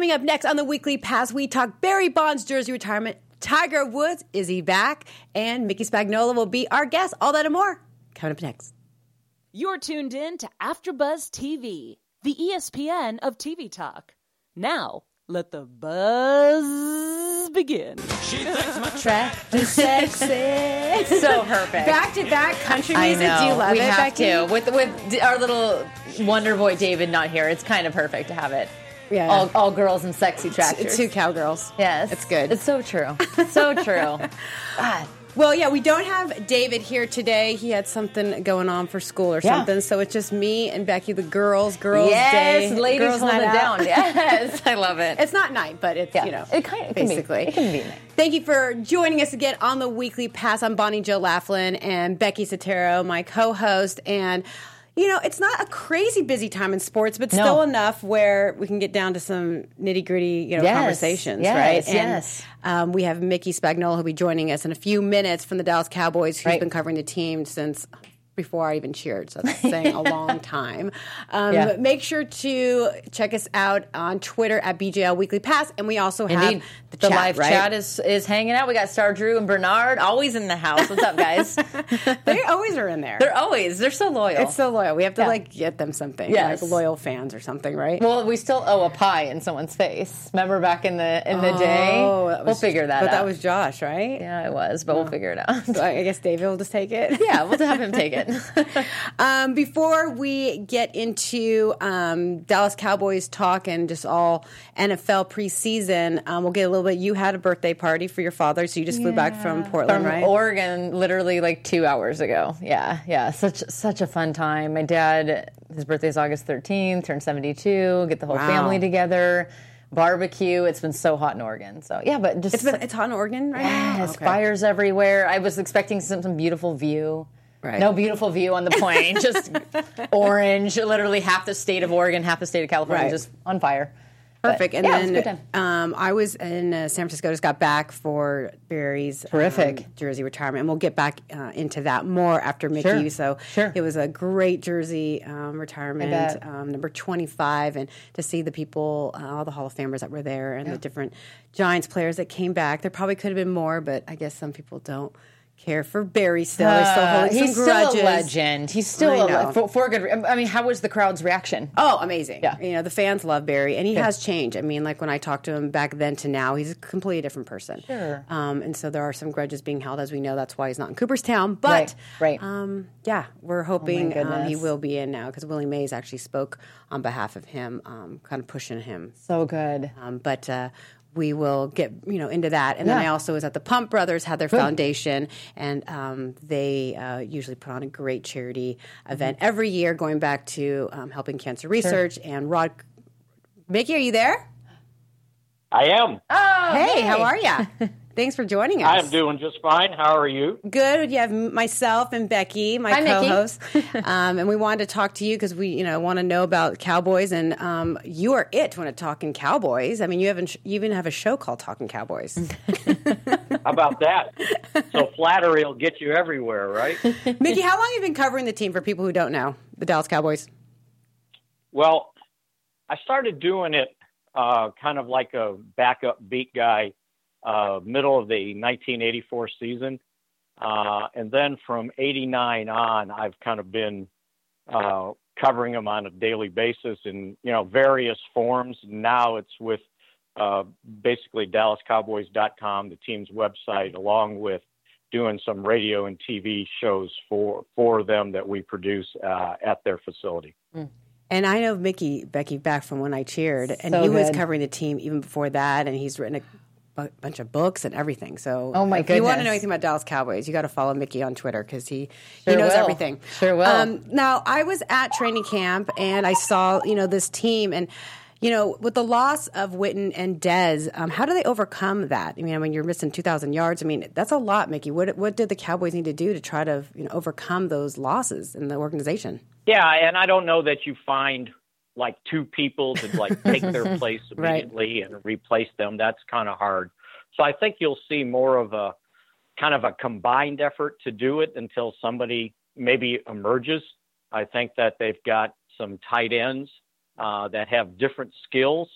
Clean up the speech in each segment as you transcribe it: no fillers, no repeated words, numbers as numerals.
Coming up next on the Weekly Pass, we talk Barry Bonds jersey retirement. Tiger Woods, is he back? And Mickey Spagnola will be our guest. All that and more coming up next. You're tuned in to AfterBuzz TV, the ESPN of TV talk. Now, let the buzz begin. She thinks my Track is sexy. So perfect. Back-to-back country I music. know. Do you love we it, have Becky? to. With our little wonder boy David not here, it's kind of perfect to have it. Yeah. All girls and sexy tractors. Two cowgirls. Yes. It's good. It's so true. So true. God. Well, yeah, we don't have David here today. He had something going on for school or something, so it's just me and Becky, the girls day. Yes, ladies girls hold it night out. down. Yes, I love it. It's not night, but it's, Yeah. you know, It can basically. be night. Thank you for joining us again on the Weekly Pass. I'm Bonnie Jo Laughlin and Becky Sotero, my co-host, and you know, it's not a crazy busy time in sports, but still enough where we can get down to some nitty-gritty, conversations, right? And we have Mickey Spagnola who'll be joining us in a few minutes from the Dallas Cowboys, who's been covering the team since before I even cheered, so that's saying a long time. Make sure to check us out on Twitter at BJL Weekly Pass, and we also have the chat, live chat is hanging out. We got Star Drew and Bernard always in the house. What's up, guys? They always are in there. They're so loyal. It's so loyal. We have to get them something, like loyal fans or something, right? Well, we still owe a pie in someone's face. Remember back in the day? We'll figure that out. But that was Josh, right? Yeah, it was, but we'll figure it out. So I guess David will just take it. Yeah, we'll have him take it. Before we get into Dallas Cowboys talk and just all NFL preseason, we'll get a little bit. You had a birthday party for your father, so you just flew back from Portland, right? Oregon, literally like 2 hours ago. Yeah. Such a fun time. My dad, his birthday is August 13th, turned 72. Get the whole family together. Barbecue. It's been so hot in Oregon. So yeah, but just it's hot in Oregon right now. Yes, fires everywhere. I was expecting some beautiful view. Right. No beautiful view on the plane, just orange. Literally half the state of Oregon, half the state of California, just on fire. Perfect. But, and it was a good then I was in San Francisco, just got back for Barry's jersey retirement. And we'll get back into that more after Mickey. So it was a great jersey retirement, number 25. And to see the people, all the Hall of Famers that were there and the different Giants players that came back. There probably could have been more, but I guess some people don't care for Barry still. He's still holding some grudges. He's still a legend. He's still for good. I mean, how was the crowd's reaction? Oh, amazing. Yeah. You know, the fans love Barry, and he has changed. I mean, like when I talked to him back then to now, he's a completely different person. Sure. And so there are some grudges being held, as we know. That's why he's not in Cooperstown. But, we're hoping he will be in now, because Willie Mays actually spoke on behalf of him, kind of pushing him. So good. But we will get into that. And then I also was at the Pump Brothers, had their foundation, and they usually put on a great charity event every year, going back to helping cancer research. And Mickey, are you there? I am. Oh, hey, how are you? Thanks for joining us. I am doing just fine. How are you? Good. You have myself and Becky, my co-host, and we wanted to talk to you because we, want to know about Cowboys, and you are it when it's talking Cowboys. I mean, you even have a show called Talking Cowboys. How about that? So flattery will get you everywhere, right? Mickey, how long have you been covering the team for people who don't know the Dallas Cowboys? Well, I started doing it kind of like a backup beat guy. Middle of the 1984 season. And then from 89 on, I've kind of been covering them on a daily basis in, various forms. Now it's with basically DallasCowboys.com, the team's website, along with doing some radio and TV shows for them that we produce at their facility. And I know Becky back from when I cheered, and he was covering the team even before that, and he's written a bunch of books and everything. So if you want to know anything about Dallas Cowboys, you got to follow Mickey on Twitter, because he knows everything. Sure will. Now, I was at training camp and I saw, this team, and with the loss of Witten and Dez, how do they overcome that? I mean, when you're missing 2,000 yards, that's a lot, Mickey. What did the Cowboys need to do to try to overcome those losses in the organization? Yeah, and I don't know that you find like two people to take their place immediately and replace them. That's kind of hard. So I think you'll see more of a kind of a combined effort to do it until somebody maybe emerges. I think that they've got some tight ends that have different skills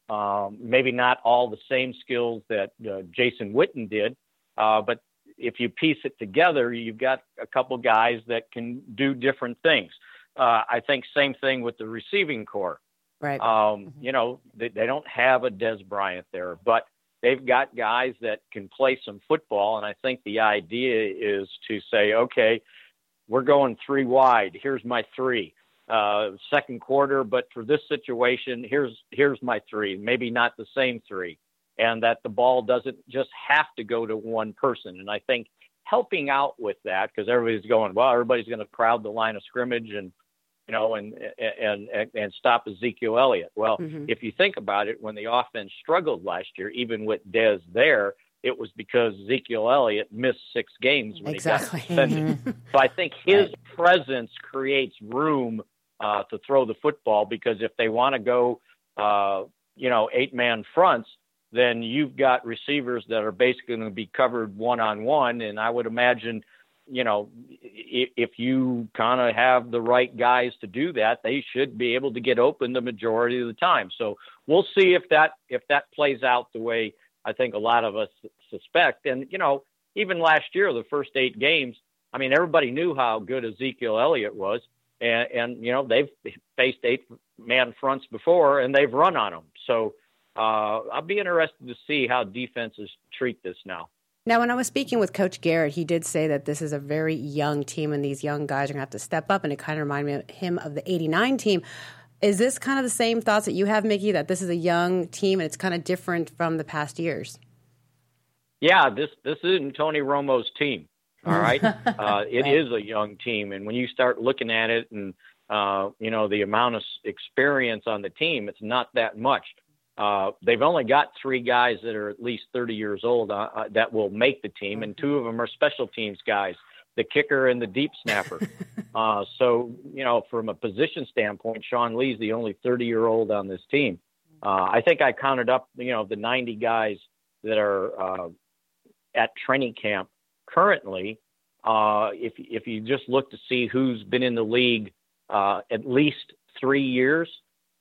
Maybe not all the same skills that Jason Witten did, but if you piece it together, you've got a couple guys that can do different things. I think same thing with the receiving core. Right. You know, they don't have a Des Bryant there, but they've got guys that can play some football. And I think the idea is to say, okay, we're going 3 wide. Here's my 3. Second quarter, but for this situation, here's my 3. Maybe not the same 3. And that the ball doesn't just have to go to one person. And I think helping out with that, because everybody's going, well, everybody's going to crowd the line of scrimmage and, you know, and stop Ezekiel Elliott. Well, if you think about it, when the offense struggled last year, even with Dez there, it was because Ezekiel Elliott missed 6 games when he got suspended. So I think his presence creates room to throw the football, because if they want to go, 8-man fronts, then you've got receivers that are basically going to be covered one-on-one. And I would imagine, you know, if you kind of have the right guys to do that, they should be able to get open the majority of the time. So we'll see if that plays out the way I think a lot of us suspect. And, you know, even last year, the first 8 games, I mean, everybody knew how good Ezekiel Elliott was. And you know, they've faced 8-man fronts before, and they've run on them. So I'll be interested to see how defenses treat this now. Now, when I was speaking with Coach Garrett, he did say that this is a very young team, and these young guys are going to have to step up, and it kind of reminded him of the 89 team. Is this kind of the same thoughts that you have, Mickey, that this is a young team and it's kind of different from the past years? Yeah, this isn't Tony Romo's team, all right? It is a young team, and when you start looking at it and, the amount of experience on the team, it's not that much. They've only got 3 guys that are at least 30 years old that will make the team, and 2 of them are special teams guys, the kicker and the deep snapper. So, you know, from a position standpoint, Sean Lee's the only 30-year-old on this team. I think I counted up, you know, the 90 guys that are at training camp currently. If you just look to see who's been in the league at least 3 years,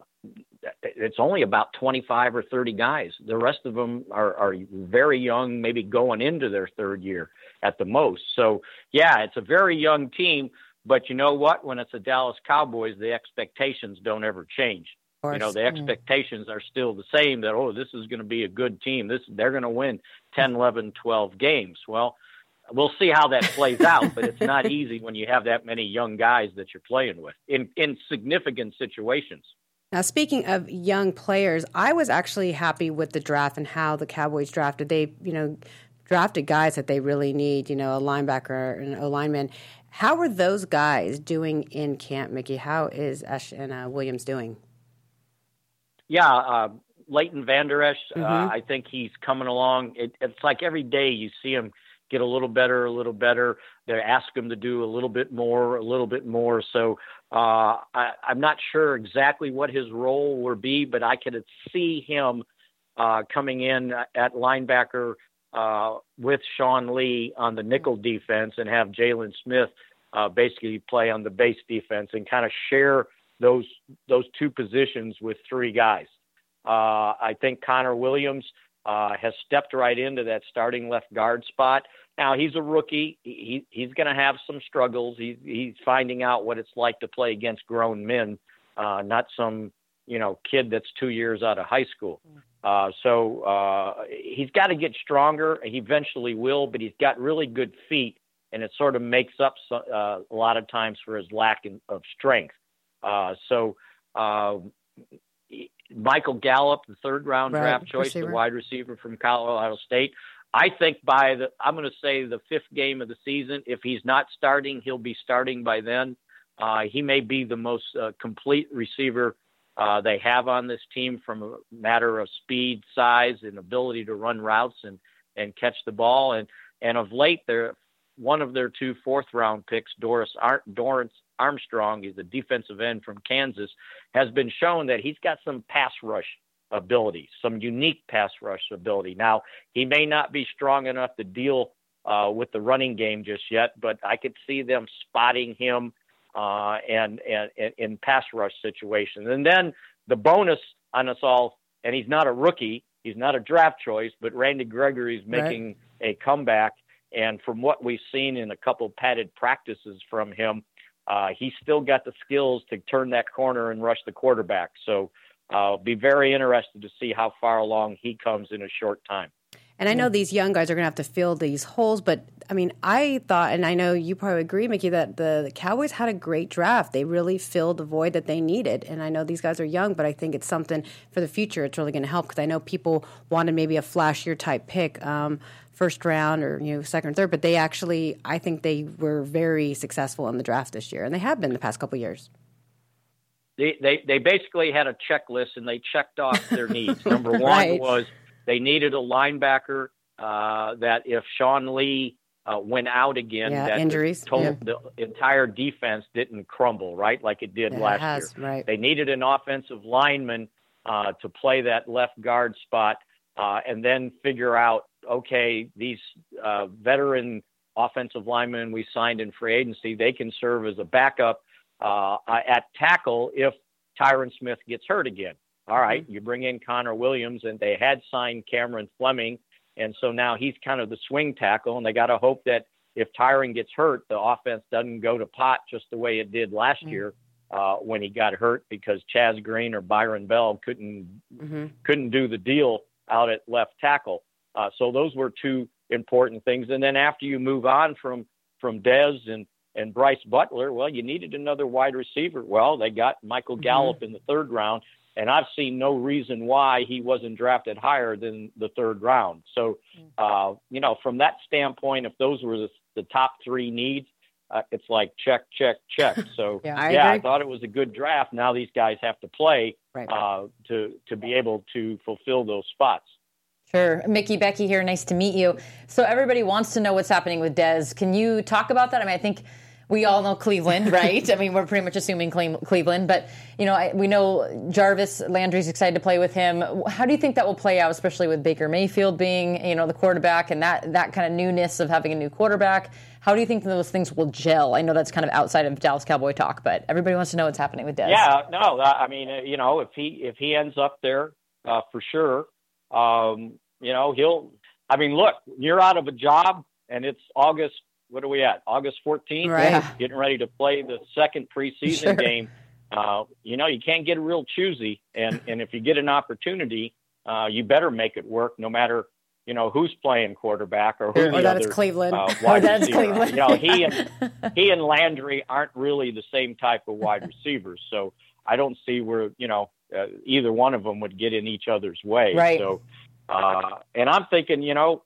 it's only about 25 or 30 guys. The rest of them are very young, maybe going into their 3rd year at the most. So, yeah, it's a very young team. But you know what? When it's the Dallas Cowboys, the expectations don't ever change. You know, the expectations are still the same that, this is going to be a good team. They're going to win 10, 11, 12 games. Well, we'll see how that plays out, but it's not easy when you have that many young guys that you're playing with in significant situations. Now, speaking of young players, I was actually happy with the draft and how the Cowboys drafted. They, drafted guys that they really need, a linebacker and an O-lineman. How are those guys doing in camp, Mickey? How is Esch and Williams doing? Yeah, Leighton Vander Esch, I think he's coming along. It's like every day you see him get a little better. They ask him to do a little bit more. So I'm not sure exactly what his role will be, but I could see him coming in at linebacker with Sean Lee on the nickel defense and have Jalen Smith basically play on the base defense and kind of share those 2 positions with 3 guys. I think Connor Williams has stepped right into that starting left guard spot. Now, he's a rookie. He's going to have some struggles. He's finding out what it's like to play against grown men, not some, kid that's 2 years out of high school. So he's got to get stronger. He eventually will, but he's got really good feet, and it sort of makes up a lot of times for his lack of strength. Michael Gallup, the 3rd-round draft choice, the wide receiver from Colorado State. I think I'm going to say the 5th game of the season, if he's not starting, he'll be starting by then. He may be the most complete receiver they have on this team from a matter of speed, size, and ability to run routes and catch the ball. And of late, one of their 2 4th-round picks, Dorrance Armstrong, he's a defensive end from Kansas, has been shown that he's got some pass rush ability, some unique pass rush ability. Now, he may not be strong enough to deal with the running game just yet, but I could see them spotting him and in pass rush situations. And then the bonus on us all and he's not a rookie. He's not a draft choice, but Randy Gregory's making a comeback. And from what we've seen in a couple padded practices from him, he's still got the skills to turn that corner and rush the quarterback. So be very interested to see how far along he comes in a short time. And I know these young guys are going to have to fill these holes, but I mean, I thought, and I know you probably agree, Mickey, that the Cowboys had a great draft. They really filled the void that they needed. And I know these guys are young, but I think it's something for the future. It's really going to help because I know people wanted maybe a flashier type pick, first round or second or third, but they actually, I think they were very successful in the draft this year, and they have been the past couple of years. They basically had a checklist and they checked off their needs. Number one was they needed a linebacker that if Sean Lee went out again, that injuries, the entire defense didn't crumble, right, like it did last year. Right. They needed an offensive lineman to play that left guard spot and then figure out, okay, these veteran offensive linemen we signed in free agency, they can serve as a backup at tackle if Tyron Smith gets hurt again. All right, you bring in Connor Williams, and they had signed Cameron Fleming, and so now he's kind of the swing tackle, and they got to hope that if Tyron gets hurt, the offense doesn't go to pot just the way it did last year when he got hurt because Chaz Green or Byron Bell couldn't do the deal out at left tackle. So those were two important things. And then after you move on from Dez and Bryce Butler, well, you needed another wide receiver. Well, they got Michael Gallup in the third round, and I've seen no reason why he wasn't drafted higher than the third round. So, from that standpoint, if those were the top three needs, it's like check, check, check. So, I thought it was a good draft. Now these guys have to play to be able to fulfill those spots. Sure. Mickey, Becky here. Nice to meet you. So everybody wants to know what's happening with Dez. Can you talk about that? I mean, I think we all know Cleveland, right? I mean, we're pretty much assuming Cleveland, but we know Jarvis Landry's excited to play with him. How do you think that will play out, especially with Baker Mayfield being, the quarterback and that kind of newness of having a new quarterback? How do you think those things will gel? I know that's kind of outside of Dallas Cowboy talk, but everybody wants to know what's happening with Dez. Yeah, no, I mean, if he ends up there, for sure, look, you're out of a job and it's August. What are we at? August 14th, right? Getting ready to play the second preseason game. You can't get real choosy, and if you get an opportunity, you better make it work, no matter who's playing quarterback or who the that other it's Cleveland. Wide receiver. He and Landry aren't really the same type of wide receivers, so I don't see where either one of them would get in each other's way. Right. So, and I'm thinking,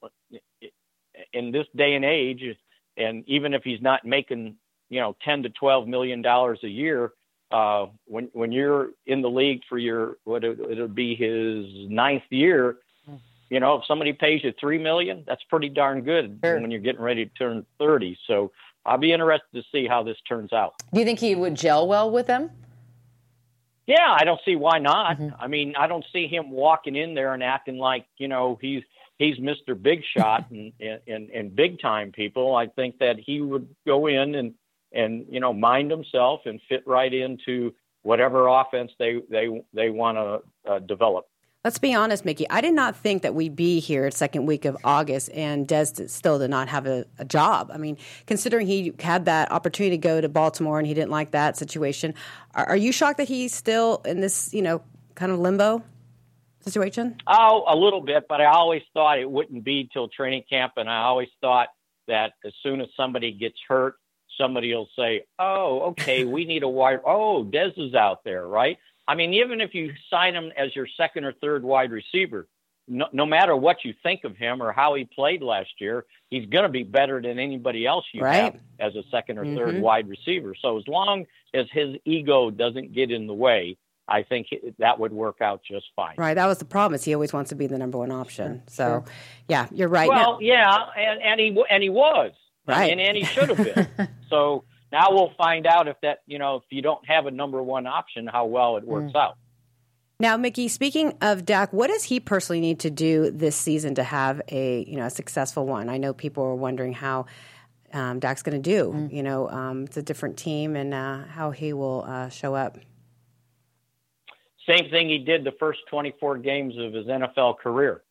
in this day and age. And even if he's not making, $10 to $12 million a year, when you're in the league for it'll be his ninth year, if somebody pays you $3 million, that's pretty darn good when you're getting ready to turn 30. So I'll be interested to see how this turns out. Do you think he would gel well with them? Yeah, I don't see why not. I mean, I don't see him walking in there and acting like, he's Mr. Big Shot and big time people. I think that he would go in and mind himself and fit right into whatever offense they want to develop. Let's be honest, Mickey. I did not think that we'd be here second week of August and Dez still did not have a job. I mean, considering he had that opportunity to go to Baltimore and he didn't like that situation, are you shocked that he's still in this, kind of limbo situation? Oh, a little bit, but I always thought it wouldn't be till training camp, and I always thought that as soon as somebody gets hurt, somebody will say, oh, okay, we need a wide, Dez is out there, right? I mean, even if you sign him as your second or third wide receiver, no matter what you think of him or how he played last year, he's going to be better than anybody else you have as a second or third wide receiver. So as long as his ego doesn't get in the way, I think that would work out just fine. Right. That was the problem, is he always wants to be the number one option. So, yeah, you're right. Well, and he was. Right. And he should have been. So now we'll find out if you don't have a number one option, how well it works out. Now, Mickey, speaking of Dak, what does he personally need to do this season to have a successful one? I know people are wondering how Dak's going to do. It's a different team and how he will show up. same thing he did the first 24 games of his NFL career.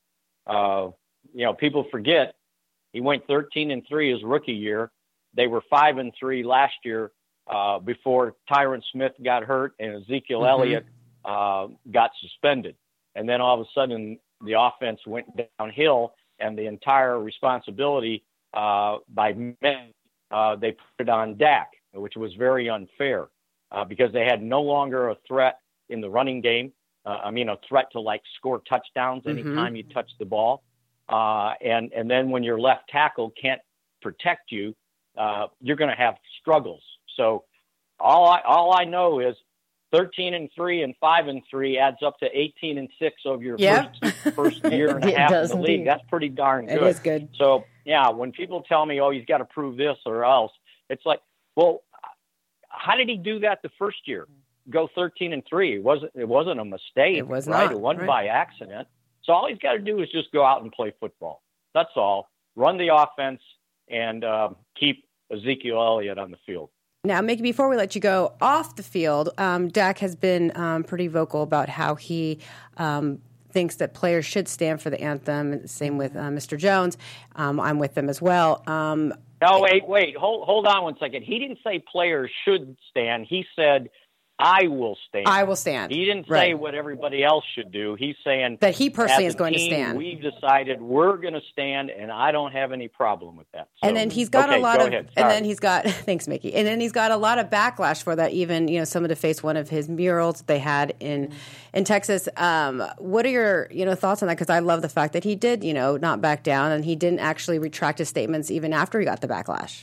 People forget he went 13-3 his rookie year. They were 5-3 last year before Tyron Smith got hurt and Ezekiel Elliott got suspended. And then all of a sudden the offense went downhill, and the entire responsibility by men, they put it on Dak, which was very unfair because they had no longer a threat in the running game. A threat to like score touchdowns anytime you touch the ball. And then when your left tackle can't protect you, you're going to have struggles. So all I know is 13-3 and 5-3 adds up to 18-6 of your first year and a half in the league. That's pretty darn good. It is good. So yeah, when people tell me, "Oh, he's got to prove this or else," it's like, well, how did he do that the first year? Go 13-3. It wasn't a mistake. It was right. It wasn't by accident. So all he's got to do is just go out and play football. That's all. Run the offense and keep Ezekiel Elliott on the field. Now, Mickey, before we let you go off the field, Dak has been pretty vocal about how he thinks that players should stand for the anthem. Same with Mr. Jones. I'm with them as well. No, wait. Hold on one second. He didn't say players should stand. He said, I will stand. I will stand. He didn't say what everybody else should do. He's saying that he personally is going to stand. We've decided we're going to stand, and I don't have any problem with that. So, and then he's got a lot of, and then he's got, thanks, Mickey. And then he's got a lot of backlash for that. Even someone to face one of his murals that they had in Texas. What are your thoughts on that? Because I love the fact that he did not back down, and he didn't actually retract his statements even after he got the backlash.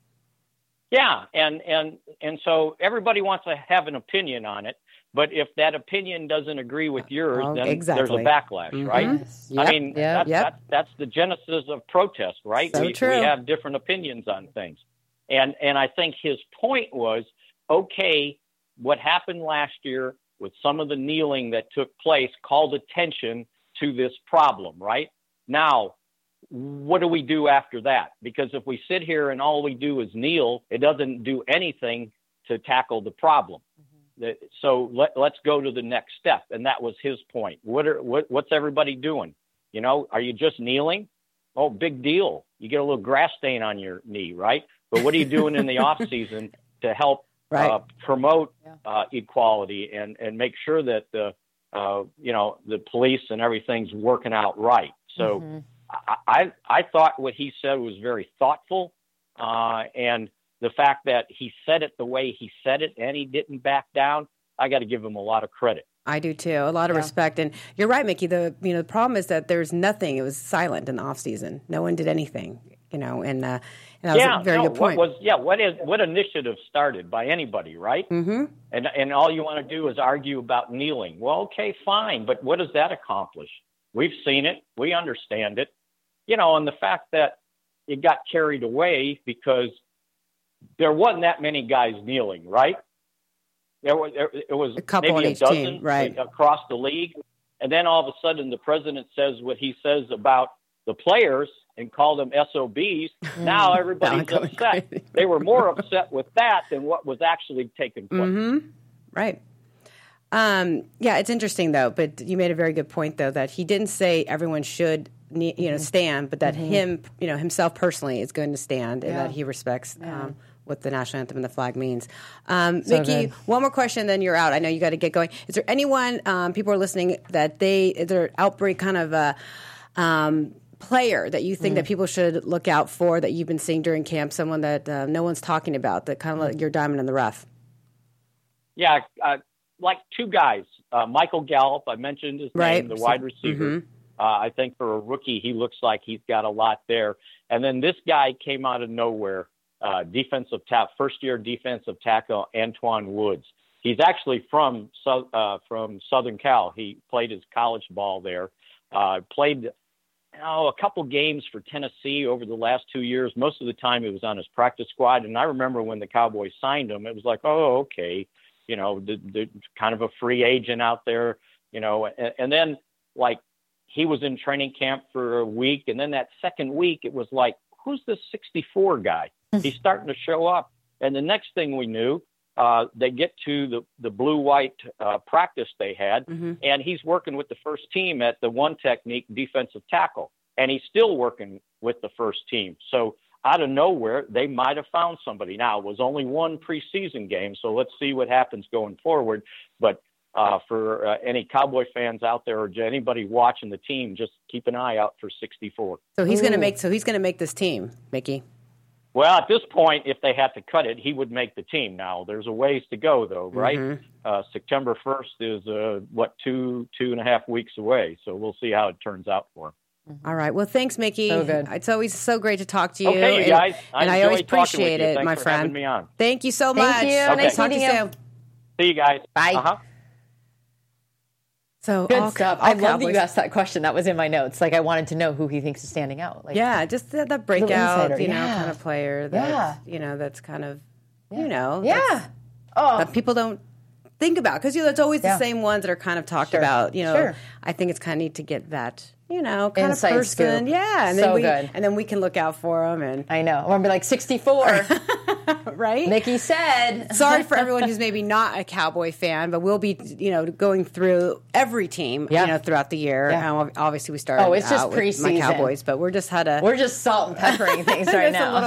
Yeah, and so everybody wants to have an opinion on it, but if that opinion doesn't agree with yours, then there's a backlash, right? Yep. I mean, that's the genesis of protest, right? So we have different opinions on things. And I think his point was, okay, what happened last year with some of the kneeling that took place called attention to this problem, right? Now, what do we do after that? Because if we sit here and all we do is kneel, it doesn't do anything to tackle the problem. So let's go to the next step. And that was his point. What's everybody doing? Are you just kneeling? Oh, big deal. You get a little grass stain on your knee, right? But what are you doing in the off season to help promote equality and make sure that the police and everything's working out right? So I thought what he said was very thoughtful, and the fact that he said it the way he said it and he didn't back down, I got to give him a lot of credit. I do too, a lot of respect. And you're right, Mickey. The problem is that there's nothing. It was silent in the off season. No one did anything. And that was a very good point. What initiative started by anybody, right? Mm-hmm. And all you want to do is argue about kneeling. Well, okay, fine, but what does that accomplish? We've seen it. We understand it. And the fact that it got carried away because there wasn't that many guys kneeling, right? It was a couple maybe on a each dozen team, right, across the league. And then all of a sudden the president says what he says about the players and call them SOBs. Now everybody's upset. Crazy. They were more upset with that than what was actually taking place. Mm-hmm. Right. It's interesting though, but you made a very good point though, that he didn't say everyone should stand, but that himself personally is going to stand and that he respects what the national anthem and the flag means. Mickey, one more question, then you're out. I know you got to get going. Is there anyone, people are listening, that is there an outbreak kind of player that you think that people should look out for that you've been seeing during camp, someone that no one's talking about, that kind of like your diamond in the rough? Yeah, like two guys. Michael Gallup, I mentioned his name, the wide receiver. Mm-hmm. I think for a rookie, he looks like he's got a lot there. And then this guy came out of nowhere, first-year defensive tackle Antoine Woods. He's actually from Southern Cal. He played his college ball there. Played a couple games for Tennessee over the last 2 years. Most of the time, he was on his practice squad. And I remember when the Cowboys signed him, it was like, oh, okay, the kind of a free agent out there, and then like. He was in training camp for a week, and then that second week, it was like, who's this 64 guy? He's starting to show up. And the next thing we knew, they get to the blue-white practice they had, and he's working with the first team at the one technique defensive tackle, and he's still working with the first team. So out of nowhere, they might have found somebody. Now, it was only one preseason game, so let's see what happens going forward. But for any Cowboy fans out there or anybody watching the team, just keep an eye out for 64. So he's going to make this team, Mickey. Well, at this point, if they had to cut it, he would make the team. Now, there's a ways to go, though, right? September 1st is, 2.5 weeks away. So we'll see how it turns out for him. All right. Well, thanks, Mickey. So good. It's always so great to talk to you. Okay, you guys. And I always appreciate it, Thanks my for friend. having me on. Thank you so much. Thank you. Okay. Nice Talk to meeting you you. soon. See you guys. Bye. So Good all, stuff. I All love that Cowboys. you asked that question. That was in my notes. Like I wanted to know who he thinks is standing out. Like, Yeah, just that breakout, insider, kind of player that, that's kind of, yeah. that people don't think about. Because, it's always the same ones that are kind of talked about. Sure. I think it's kind of neat to get that, kind Inside of person. scoop. Yeah. And So then good. And then we can look out for them. And I know. I'm going to be like 64. right? Mickey said. Sorry for everyone who's maybe not a Cowboy fan, but we'll be, going through every team, throughout the year. Yeah. Obviously, we started It's just out with preseason. my Cowboys, but we're just We're just salt and peppering things right just now. a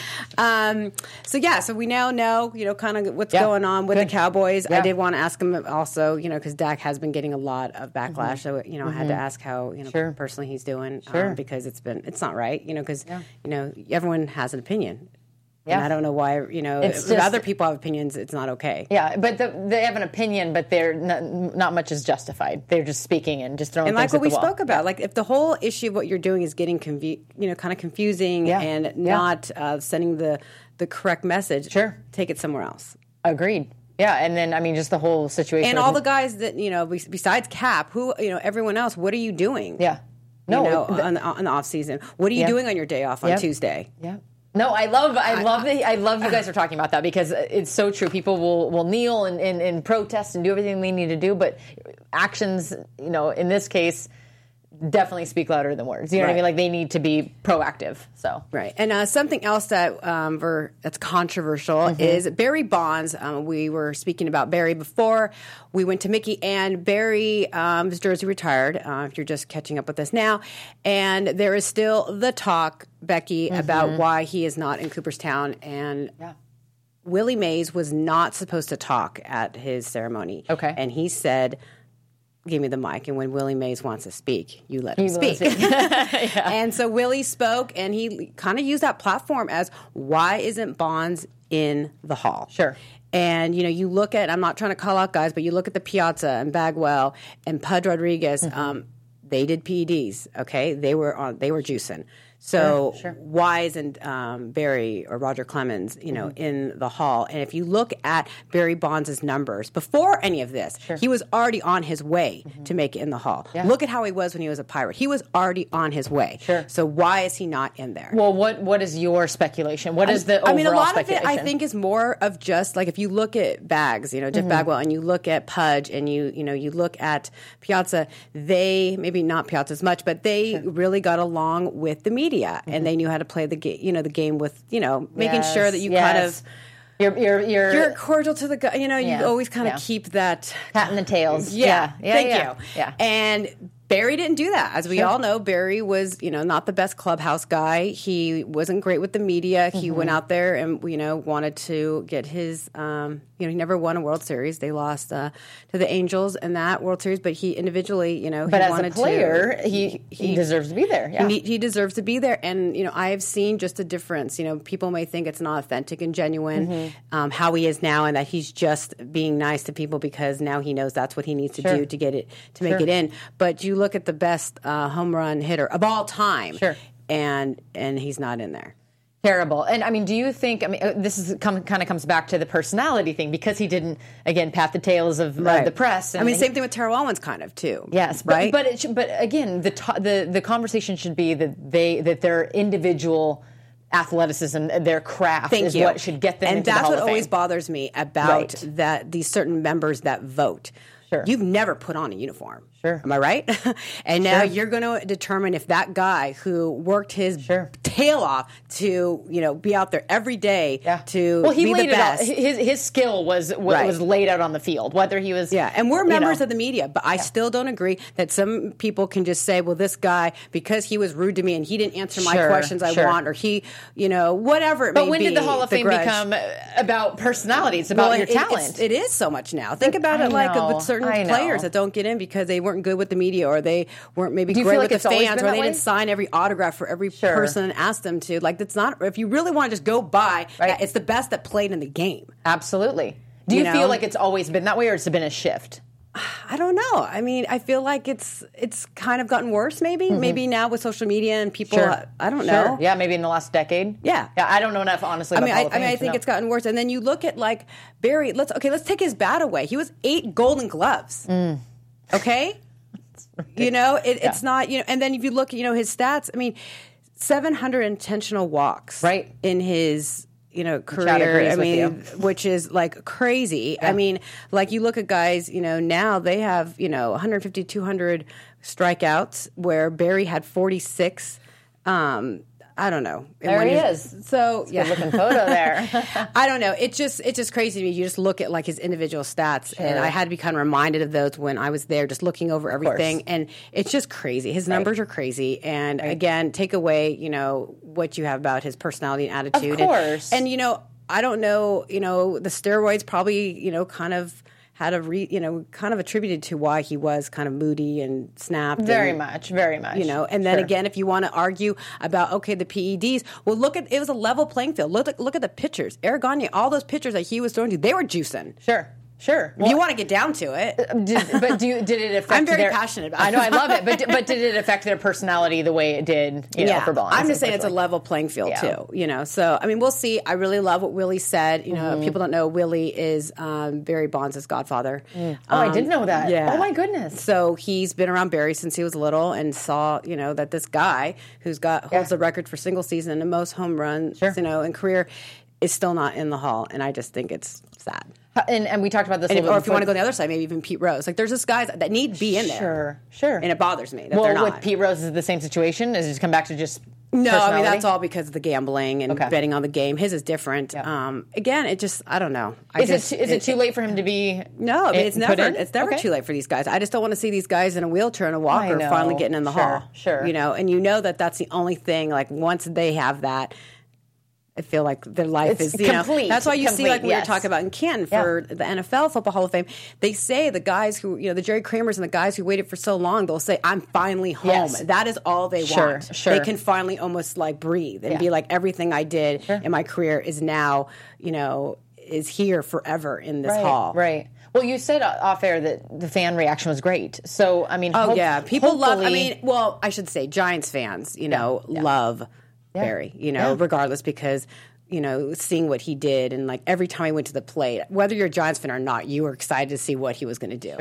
little bit. So we now know, kind of what's Yeah. going on with Good. the Cowboys. Yeah. I did want to ask him also, because Dak has been getting a lot of backlash. So, I had to ask how, Sure. personally he's doing, Sure. because it's not right, because, everyone has an opinion. Yeah. And I don't know why, It's if just- other people have opinions, it's not okay. Yeah, but they have an opinion, but they're not much is justified. They're just speaking and just throwing And things like what we at the wall. spoke about, like if the whole issue of what you're doing is getting kind of confusing Yeah. and Yeah. not sending the correct message, Sure. take it somewhere else. Agreed. Yeah, and then, just the whole situation. And all the guys that, besides Cap, who, everyone else, what are you doing? Yeah. No. On the off season. What are you doing on your day off on Tuesday? Yeah. No, I love you guys are talking about that because it's so true. People will kneel and protest and do everything they need to do, but actions, in this case, definitely speak louder than words. You know what I mean? Like they need to be proactive. So right. And something else that's controversial is Barry Bonds. We were speaking about Barry before we went to Mickey, and Barry is Jersey retired. If you're just catching up with us now, and there is still the talk, Becky, about why he is not in Cooperstown, and Willie Mays was not supposed to talk at his ceremony. Okay, and he said, give me the mic, and when Willie Mays wants to speak, you let him speak. And so Willie spoke, and he kind of used that platform as, why isn't Bonds in the hall? Sure. And, you look at, I'm not trying to call out guys, but you look at the Piazza and Bagwell and Pudge Rodriguez, they did PEDs, okay? They were juicing. So why isn't Barry or Roger Clemens, in the hall? And if you look at Barry Bonds' numbers before any of this, he was already on his way to make it in the hall. Yeah. Look at how he was when he was a Pirate. He was already on his way. Sure. So why is he not in there? Well, what is your speculation? What is the overall a lot speculation? of it I think is more of just like if you look at Bags, Jeff Bagwell, and you look at Pudge, and you look at Piazza, they maybe not Piazza as much, but they really got along with the media. And they knew how to play the game, the game with, making sure that you kind of you're cordial to the guy. You always kind of keep that pat in the tails. Thank you. Yeah. And Barry didn't do that. As we all know, Barry was, not the best clubhouse guy. He wasn't great with the media. He went out there and, wanted to get his, he never won a World Series. They lost to the Angels in that World Series, but he individually, he but as wanted a player, he deserves to be there. Yeah. He deserves to be there. And, I have seen just a difference. People may think it's not authentic and genuine, how he is now, and that he's just being nice to people because now he knows that's what he needs to do to get it, to make it in. But you look at the best home run hitter of all time, and he's not in there. Terrible. And do you think? This is kind of comes back to the personality thing because he didn't again pat the tails of the press. And same thing with Terrell Owens, kind of too. Yes, right. But again, the conversation should be that their individual athleticism, their craft is what should get them. And into that's the Hall what of Fame. always bothers me about that these certain members that vote. Sure. You've never put on a uniform. Sure. Am I right? And now you're going to determine if that guy who worked his tail off to, be out there every day to he be laid the best. it out. His skill was laid out on the field, whether he was... Yeah, and we're members of the media, but I still don't agree that some people can just say, well, this guy, because he was rude to me and he didn't answer my questions I want, or he, whatever it may be. But when did the Hall of Fame become about personality? It's about your talent. It is so much now. Think about it with certain players that don't get in because they weren't good with the media, or they weren't maybe great with the fans, or they didn't sign every autograph for every person and asked them to. Like, that's not, if you really want to just go by, it's the best that played in the game. Absolutely. Do you feel like it's always been that way, or has it been a shift? I don't know. I mean, I feel like it's kind of gotten worse, maybe. Mm-hmm. Maybe now with social media and people, I don't know. Yeah, maybe in the last decade. Yeah. I don't know enough, honestly, about I think it's gotten worse. And then you look at, like, Barry, let's take his bat away. He was 8 Golden Gloves. Okay? It's not, and then if you look at, his stats, I mean, 700 intentional walks. Right. In his... career, I mean, which is like crazy. Yeah. I mean, like you look at guys, now they have, 150, 200 strikeouts where Barry had 46. I don't know. There he is. So good looking photo there. I don't know. It's just crazy to me. You just look at like his individual stats, and I had to be kind of reminded of those when I was there, just looking over everything, and it's just crazy. His numbers are crazy, and again, take away what you have about his personality and attitude. Of course, and I don't know. The steroids probably kind of had kind of attributed to why he was kind of moody and snapped. Very much. And then again, if you want to argue about, the PEDs, well, it was a level playing field. Look at the pitchers. Eric Gagne, all those pitchers that he was throwing to, they were juicing. Sure. Well, if you want to get down to it. Did it affect I'm very passionate about it. I know, I love it. But did it affect their personality the way it did, for Bonds? I'm just saying it's a level playing field, too. So, I mean, we'll see. I really love what Willie said. People don't know Willie is Barry Bonds' godfather. I didn't know that. Yeah. Oh, my goodness. So he's been around Barry since he was little and saw, that this guy who's holds the record for single season and most home runs, in career is still not in the Hall. And I just think it's sad. And we talked about this a little bit. Or if you want to go on the other side, maybe even Pete Rose. Like, there's just guys that need to be in there. Sure. And it bothers me that they're not. With Pete Rose, is it the same situation? Is it just come back to just No, I mean, that's all because of the gambling and betting on the game. His is different. Yeah. Again, it just, I don't know. Is it too late for him to be No, I mean, it's never too late for these guys. I just don't want to see these guys in a wheelchair and a walker finally getting in the Hall. Sure. And that's the only thing, like, once they have that, I feel like their life is, complete. That's why you see, like, when we were talking about in Canton for the NFL Football Hall of Fame, they say the guys who, the Jerry Kramers and the guys who waited for so long, they'll say, I'm finally home. Yes. That is all they want. Sure. They can finally almost, like, breathe and be like, everything I did in my career is now, is here forever in this hall. Right. Well, you said off air that the fan reaction was great. So, I mean, people love, I should say Giants fans, love Barry, regardless, because, seeing what he did and, like, every time he went to the plate, whether you're a Giants fan or not, you were excited to see what he was going to do,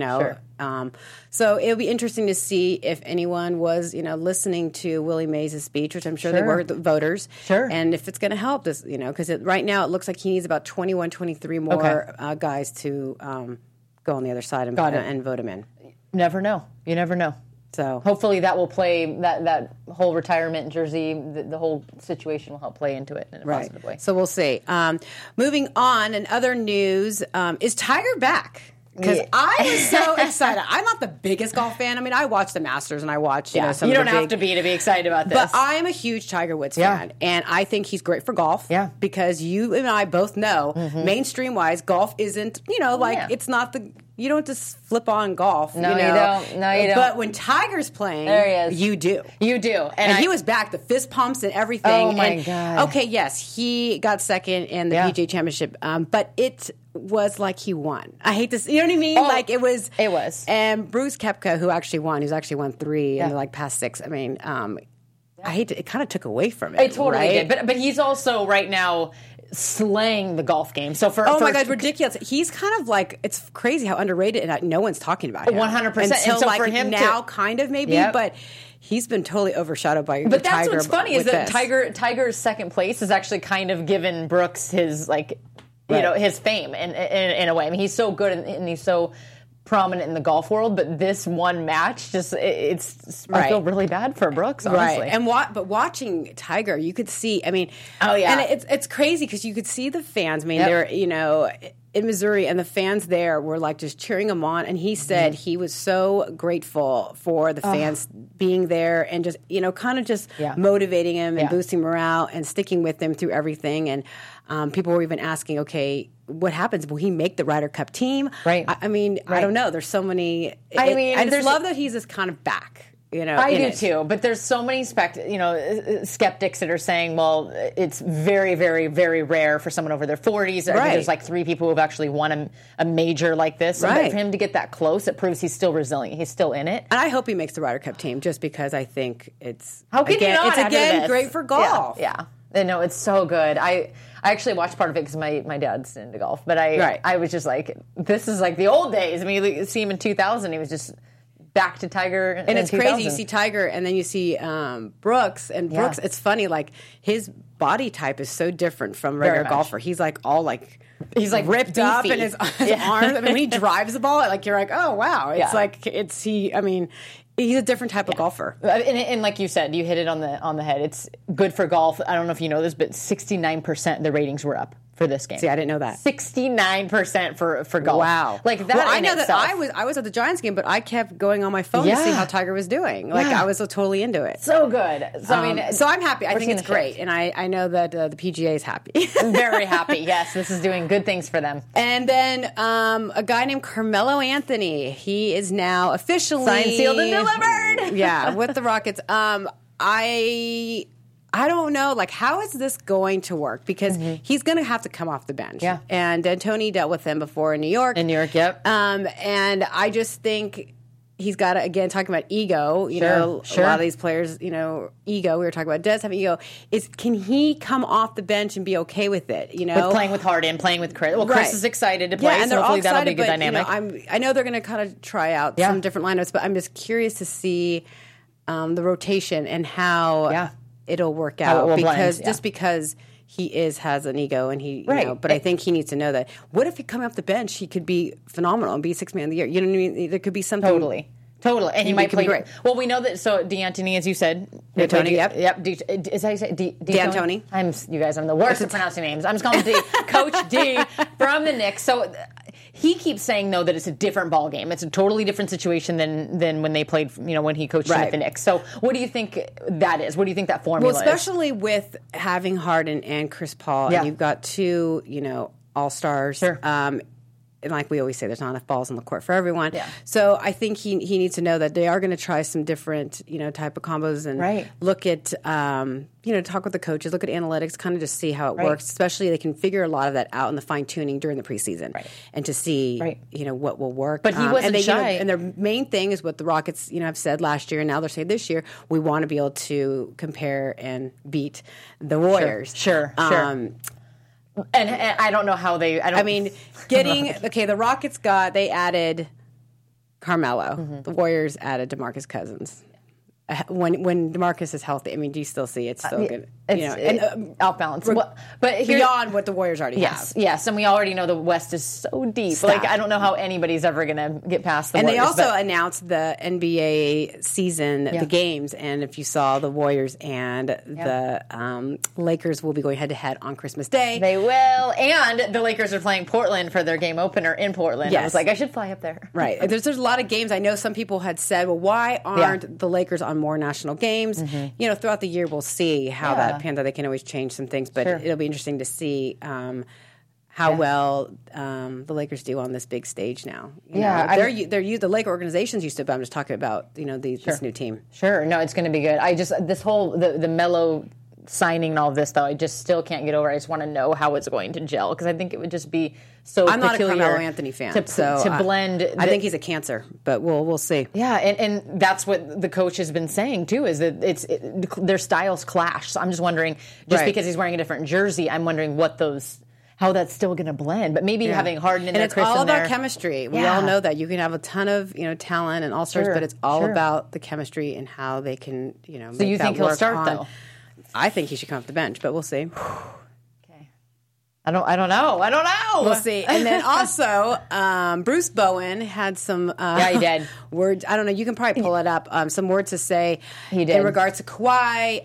So it'll be interesting to see if anyone was, listening to Willie Mays' speech, which I'm sure they were, the voters. Sure. And if it's going to help this, because right now it looks like he needs about 21, 23 more guys to go on the other side and vote him in. Never know. You never know. So hopefully that will play, that whole retirement jersey, the whole situation will help play into it in a positive way. So we'll see. Moving on, in other news, is Tiger back? Because I was so excited. I'm not the biggest golf fan. I mean, I watch the Masters and I watch, some of the You don't have to be excited about this. But I am a huge Tiger Woods fan. And I think he's great for golf. Yeah. Because you and I both know, mainstream-wise, golf isn't, it's not the... You don't just flip on golf. No, you don't. No, you don't. But when Tiger's playing, there he is. You do. You do. And he was back, the fist pumps and everything. Oh, my God. Okay, yes, he got second in the PGA Championship, but it was like he won. I hate this. You know what I mean? Like, it was. It was. And Bruce Koepka, who's actually won 3 in the past 6. I mean, I hate to, it kind of took away from it. It totally did. But he's also right now slaying the golf game. So my God, ridiculous. He's kind of like, it's crazy how underrated and no one's talking about him. 100%. Until, and so like, for him now kind of maybe, but he's been totally overshadowed by But that's Tiger what's funny is that this. Tiger's second place has actually kind of given Brooks his his fame in a way. I mean, he's so good and he's so prominent in the golf world, but this one match just I feel really bad for Brooks, honestly. Right. And but watching Tiger, you could see, I mean, oh yeah, and it's crazy because you could see the fans. I mean, they're, you know, in Missouri, and the fans there were like just cheering him on. And he said he was so grateful for the fans being there and just, you know, kind of just motivating him and boosting morale and sticking with him through everything. And people were even asking, okay, what happens? Will he make the Ryder Cup team? Right. I mean, I don't know. There's so many. I just love that he's just kind of back. You know, I do too, but there's so many skeptics that are saying, well, it's very, very, very rare for someone over their 40s. I think there's like 3 people who have actually won a major like this. So but for him to get that close, it proves he's still resilient. He's still in it. And I hope he makes the Ryder Cup team just because I think it's great for golf. Yeah. No, it's so good. I actually watched part of it because my dad's into golf, but I was just like, this is like the old days. I mean, you see him in 2000, he was just back to Tiger. And it's crazy. You see Tiger, and then you see Brooks. And Brooks, it's funny, like his body type is so different from regular golfer. He's like all like he's like ripped beefy up, and his arms. I mean, when he drives the ball, like you're like, oh wow, it's like I mean. He's a different type of golfer, and like you said, you hit it on the head. It's good for golf. I don't know if you know this, but 69% the ratings were up for this game. See, I didn't know that. 69% for golf. Wow, like that. Well, I know that I was at the Giants game, but I kept going on my phone to see how Tiger was doing. Like I was totally into it. So good. So I mean, so I'm happy. I think it's great, and I know that the PGA is happy. Very happy. Yes, this is doing good things for them. And then a guy named Carmelo Anthony. He is now officially signed, sealed, and delivered. Yeah, with the Rockets. I don't know, like, how is this going to work? Because he's going to have to come off the bench. Yeah. And D'Antoni dealt with him before in New York. Yep. And I just think he's got to, again, talking about ego, you know, a lot of these players, you know, ego, we were talking about does have ego, can he come off the bench and be okay with it, you know? With playing with Harden, playing with Chris. Well, Chris is excited to play, and so hopefully that'll be a good but, dynamic. You know, I know they're going to kind of try out some different lineups, but I'm just curious to see the rotation and how it'll work out because he has an ego and he, you know, but I think he needs to know that. What if he come off the bench? He could be phenomenal and be 6th man of the year. You know what I mean? There could be something totally, and he might play great. Well, we know that. So D'Antoni, as you said, D'Antoni, yep. Is how you say D'Antoni? You guys, I'm the worst at pronouncing names. I'm just calling him D. Coach D from the Knicks. So he keeps saying though that it's a different ball game. It's a totally different situation than when they played. You know, when he coached at the Knicks. So what do you think that is? What do you think that formula is? Well, especially with having Harden and Chris Paul, and you've got 2, you know, all-stars. Sure. And like we always say, there's not enough balls on the court for everyone. Yeah. So I think he needs to know that they are going to try some different, you know, type of combos and look at, you know, talk with the coaches, look at analytics, kind of just see how it works. Especially they can figure a lot of that out in the fine tuning during the preseason, and to see, you know, what will work. But he wasn't shy. You know, and their main thing is what the Rockets, you know, have said last year, and now they're saying this year, we want to be able to compare and beat the Warriors. Sure. And I don't know how they. I mean, the Rockets they added Carmelo. The Warriors added DeMarcus Cousins. When DeMarcus is healthy, I mean, do you still see it's still good? And off balance, but beyond what the Warriors already have. Yes, and we already know the West is so deep. Stacked. Like I don't know how anybody's ever going to get past the and Warriors. And they also announced the NBA season, the games, and if you saw the Warriors and the Lakers will be going head to head on Christmas Day. They will, and the Lakers are playing Portland for their game opener in Portland. Yes. I was like, I should fly up there. Right. There's a lot of games. I know some people had said, well, why aren't the Lakers on more national games? You know, throughout the year we'll see how that pans out. They can always change some things, but it'll be interesting to see how well the Lakers do on this big stage now. You know, the Laker organization's used to it, but I'm just talking about, you know, this new team. Sure. No, it's going to be good. This whole the Melo signing and all of this, though, I just still can't get over. I just want to know how it's going to gel, because I think it would just be so I'm peculiar. not a Carmelo Anthony fan, to blend. I think he's a cancer, but we'll see. Yeah, and that's what the coach has been saying too, is that their styles clash. So I'm just wondering, because he's wearing a different jersey, I'm wondering how that's still going to blend. But maybe having Harden in there, it's all about chemistry. We all know that you can have a ton of talent and all stars, but it's all about the chemistry and how they can make So you think he'll start though? I think he should come off the bench, but we'll see. Okay. I don't know. We'll see. And then also, Bruce Bowen had some he did. words. I don't know. You can probably pull it up. Some words to say He did. in regards to Kawhi.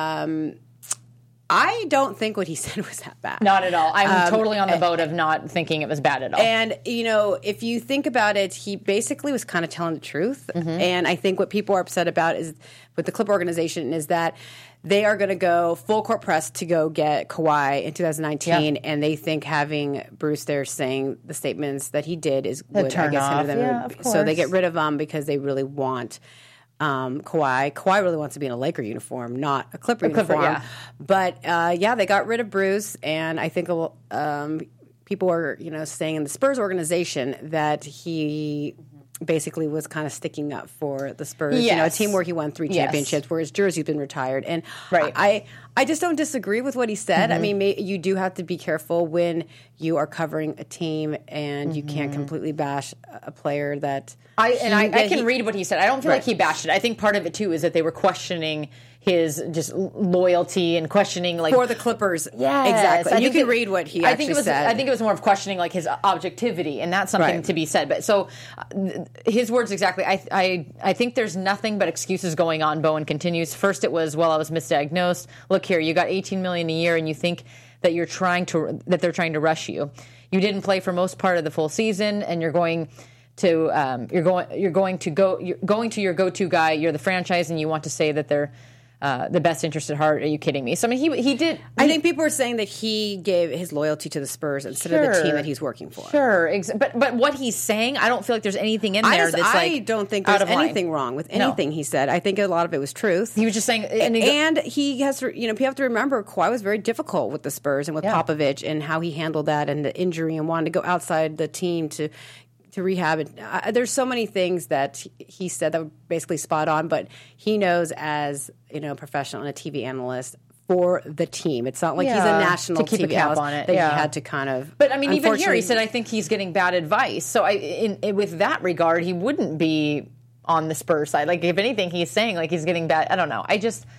I don't think what he said was that bad. Not at all. I'm totally on the boat of not thinking it was bad at all. And, if you think about it, he basically was kind of telling the truth. Mm-hmm. And I think what people are upset about is with the Clipper organization is that they are going to go full court press to go get Kawhi in 2019. And they think having Bruce there saying the statements that he did is would, I guess, hinder them. Yeah, of So they course. get rid of him because they really want Kawhi. Kawhi really wants to be in a Laker uniform, not a Clipper uniform. yeah. But they got rid of Bruce, and I think people are saying in the Spurs organization that he basically was kind of sticking up for the Spurs. Yes. A team where he won 3 championships, where his jersey's been retired. And Right. I just don't disagree with what he said. I mean, you do have to be careful when you are covering a team, and you can't completely bash a player that. I can read what he said. I don't feel like he bashed it. I think part of it too is that they were questioning his just loyalty and questioning for the Clippers. Yes, exactly. I You think can read what he actually said. I think it was more of questioning like his objectivity, and that's something to be said. But so his words exactly. I think there's nothing but excuses going on. Bowen continues. First, it was, well, I was misdiagnosed. Look here, you got $18 million a year, and you think that they're trying to rush you. You didn't play for most part of the full season, and you're going to your go-to guy. You're the franchise, and you want to say that they're the best interest at heart. Are you kidding me? So I mean, he did. I think people are saying that he gave his loyalty to the Spurs instead of the team that he's working for. Sure, but what he's saying, I don't feel like there's anything in there that's like I don't think there's anything wrong with anything he said. I think a lot of it was truth. He was just saying, and he has to. You have to remember, Kawhi was very difficult with the Spurs and with Popovich and how he handled that and the injury and wanted to go outside the team to rehab it. There's so many things that he said that were basically spot on, but he knows as a professional and a TV analyst for the team. It's not like he's a national to keep TV a cap analyst on it. that he had to kind of. But I mean, even here he said, I think he's getting bad advice. So with that regard, he wouldn't be on the Spurs side. Like if anything, he's saying like he's getting bad. I don't know.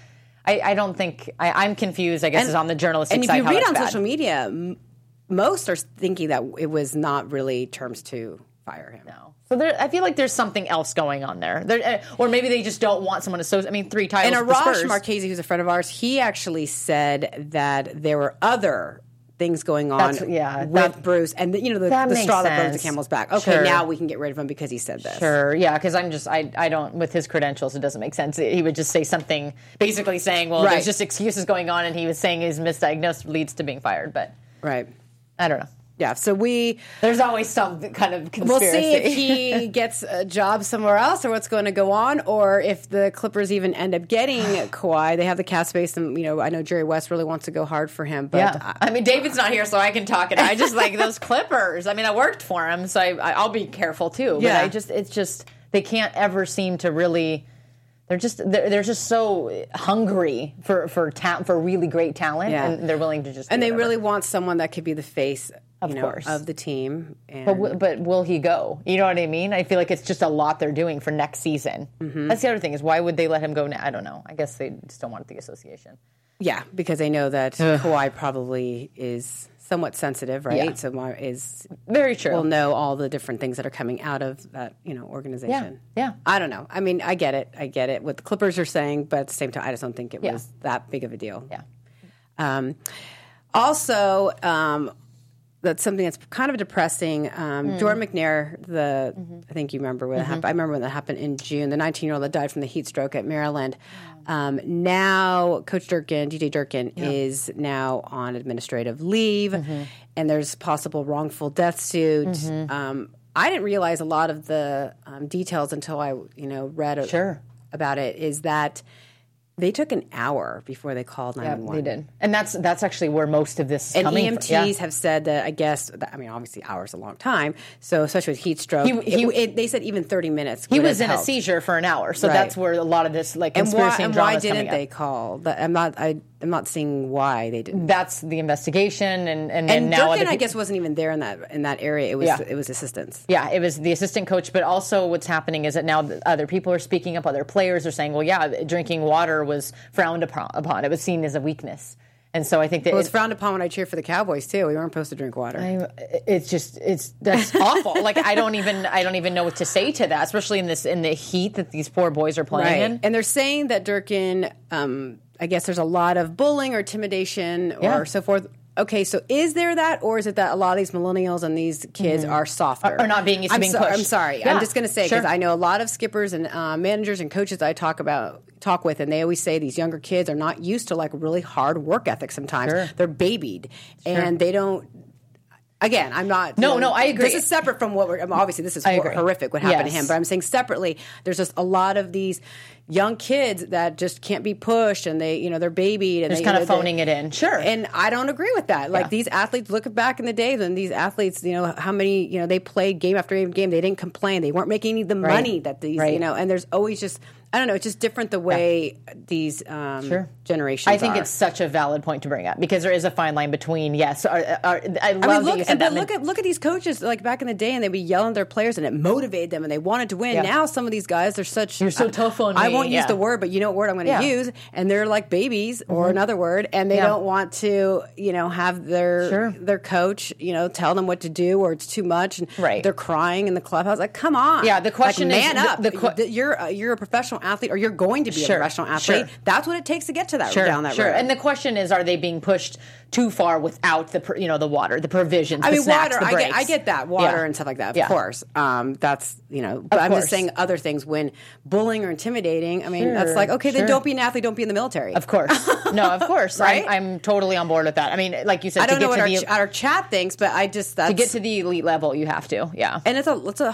I don't think I'm confused. I guess is on the journalistic side. And if you read on social media, most are thinking that it was not really terms to fire him. No. So I feel like there's something else going on there. Or maybe they just don't want someone to. I mean, 3 titles. And Arash Markazi, who's a friend of ours, he actually said that there were other things going on with Bruce, and the straw that broke the camel's back. Okay, now we can get rid of him because he said this. Sure, yeah, because I don't, with his credentials, it doesn't make sense. He would just say something basically saying, well, there's just excuses going on, and he was saying his misdiagnosed leads to being fired, but I don't know. Yeah, so there's always some kind of conspiracy. We'll see if he gets a job somewhere else or what's going to go on, or if the Clippers even end up getting Kawhi. They have the cap space, and I know Jerry West really wants to go hard for him. But I mean, David's not here, so I can talk it. I just like those Clippers. I mean, I worked for him, so I'll be careful too. But it's just they can't ever seem to really. They're just so hungry for really great talent, and they're willing to just. And they really want someone that could be the face, of course, of the team. And but will he go? You know what I mean? I feel like it's just a lot they're doing for next season. Mm-hmm. That's the other thing is why would they let him go now? I don't know. I guess they just don't want the association. Yeah, because they know that Kawhi probably is somewhat sensitive, right? Yeah. So is very true. Will know all the different things that are coming out of that organization. Yeah. I don't know. I mean, I get it. What the Clippers are saying, but at the same time, I just don't think it was that big of a deal. Yeah. Also, that's something that's kind of depressing. Jordan McNair, I think you remember when that happened. I remember when that happened in June. The 19-year-old that died from the heat stroke at Maryland. Now, Coach Durkin, DJ Durkin, is now on administrative leave, and there's possible wrongful death suit. I didn't realize a lot of the details until I, read about it. Is that they took an hour before they called 911. Yeah, they did, and that's actually where most of this is coming from. And EMTs have said that. I guess obviously, hours a long time. So especially with heat stroke, they said even 30 minutes. He was in a seizure for an hour, so that's where a lot of this conspiracy and drama is coming up. And why didn't they call? I'm not seeing why they didn't. That's the investigation, and now Durkin, I guess, wasn't even there in that area. It was assistants. Yeah, it was the assistant coach. But also, what's happening is that now other people are speaking up. Other players are saying, "Well, drinking water was frowned upon. It was seen as a weakness." And so I think that Well, it's frowned upon when I cheer for the Cowboys too. We weren't supposed to drink water. that's awful. Like I don't even know what to say to that, especially in the heat that these poor boys are playing in. And they're saying that Durkin, I guess there's a lot of bullying or intimidation or so forth. Okay, so is there that, or is it that a lot of these millennials and these kids are softer? Are not being used to being pushed. I'm sorry. Yeah. I'm just going to say, because I know a lot of skippers and managers and coaches that I talk with, and they always say these younger kids are not used to like really hard work ethic sometimes. Sure. They're babied, and they don't. Again, I'm not. No, I agree. This is separate from what obviously this is horrific what happened to him. But I'm saying separately, there's just a lot of these young kids that just can't be pushed, and they're babied, and they're kind of phoning it in. Sure, and I don't agree with that. Like these athletes, look back in the day, then these athletes, how many, they played game after game. They didn't complain. They weren't making any of the money that these, and there's always just. I don't know. It's just different the way these generations. I think it's such a valid point to bring up because there is a fine line between I love that you said that. Look at these coaches like back in the day, and they'd be yelling at their players, and it motivated them, and they wanted to win. Yeah. Now some of these guys, you're so tough on me. I won't use the word, but you know what word I'm going to use, and they're like babies or another word, and they don't want to have their coach tell them what to do, or it's too much, and they're crying in the clubhouse. Like, come on, the question is, man up. You're a professional athlete, or you're going to be a professional athlete. That's what it takes to get to that down that road. And the question is, are they being pushed too far without the water, the provisions? I mean, snacks, water. I get that water and stuff like that. Of course, that's But I'm just saying other things when bullying or intimidating. I mean, that's like then don't be an athlete. Don't be in the military. Of course, no, of course. Right? I'm totally on board with that. I mean, like you said, I don't know what our chat thinks, but to get to the elite level, you have to. Yeah, and it's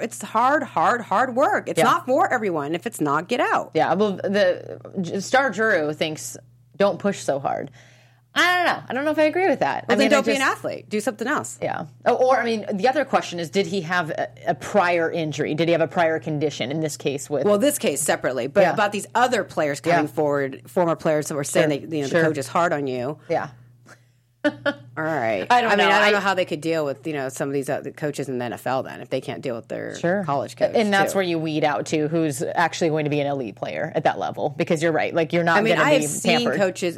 hard work. It's not for everyone. If it's not, get out. Yeah, well, the Star Drew thinks don't push so hard. I don't know if I agree with that. Well, then don't be an athlete. Do something else. Yeah. Or the other question is, did he have a prior injury? Did he have a prior condition in this case? This case separately, but about these other players coming forward, former players that were saying the coach is hard on you. Yeah. All right. I don't know how they could deal with some of these other coaches in the NFL then if they can't deal with their college coach. And that's where you weed out too who's actually going to be an elite player at that level, because you're right. Like you're not. I have seen coaches,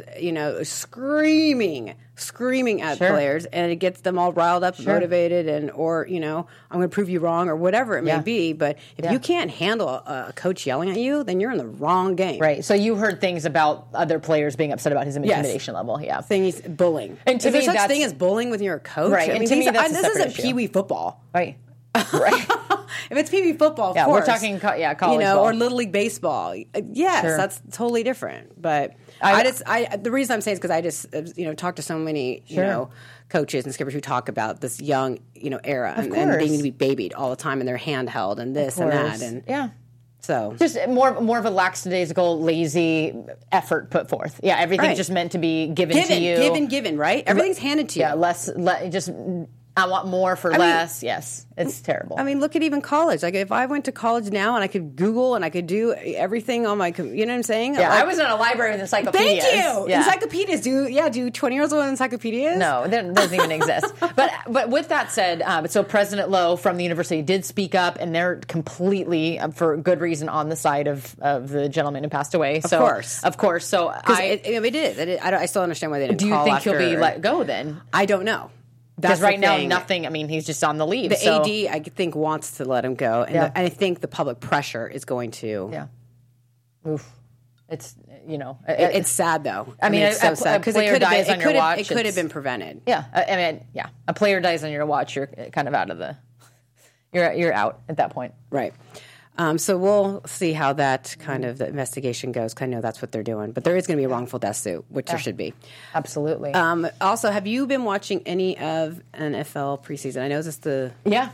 screaming at players, and it gets them all riled up, and motivated, and or I'm going to prove you wrong or whatever it may be. But if you can't handle a coach yelling at you, then you're in the wrong game. Right. So you heard things about other players being upset about his intimidation level. Yeah. Things bullying. And to is me, there such thing as bullying when you're a coach? Right. I mean, to me, this isn't Pee Wee football. Right. Right. If it's Pee Wee football, of course. We're talking college ball. Or Little League baseball. Yes, that's totally different. But the reason I'm saying is because I just talked to so many coaches and skippers who talk about this young era and they need to be babied all the time, and they're handheld and this and that and so just more of a lackadaisical, lazy effort put forth. Yeah, everything's just meant to be given to you. Given, right? Everything's handed to you. Yeah, just I want more for less. Yes, it's terrible. I mean, look at even college. Like, if I went to college now and I could Google and I could do everything on my, you know what I'm saying? Yeah, I was in a library with encyclopedias. Thank you. Yeah. Encyclopedias. Do 20-year-olds with encyclopedias? No, that doesn't even exist. But with that said, so President Lowe from the university did speak up, and they're completely, for good reason, on the side of the gentleman who passed away. Of course. So it is. I still understand why they didn't. Do you think he'll be let go then? I don't know. Because right now, nothing. I mean, he's just on the leave. The AD, I think, wants to let him go, and I think the public pressure is going to. Yeah. Oof. It's it's sad though. I mean, it's so sad because it could have been prevented. Yeah. I mean, a player dies on your watch, you're kind of out of the. You're out at that point, right? So we'll see how that kind of the investigation goes. Cause I know that's what they're doing, but there is going to be a wrongful death suit, which there should be. Absolutely. Also, have you been watching any of NFL preseason? I know this the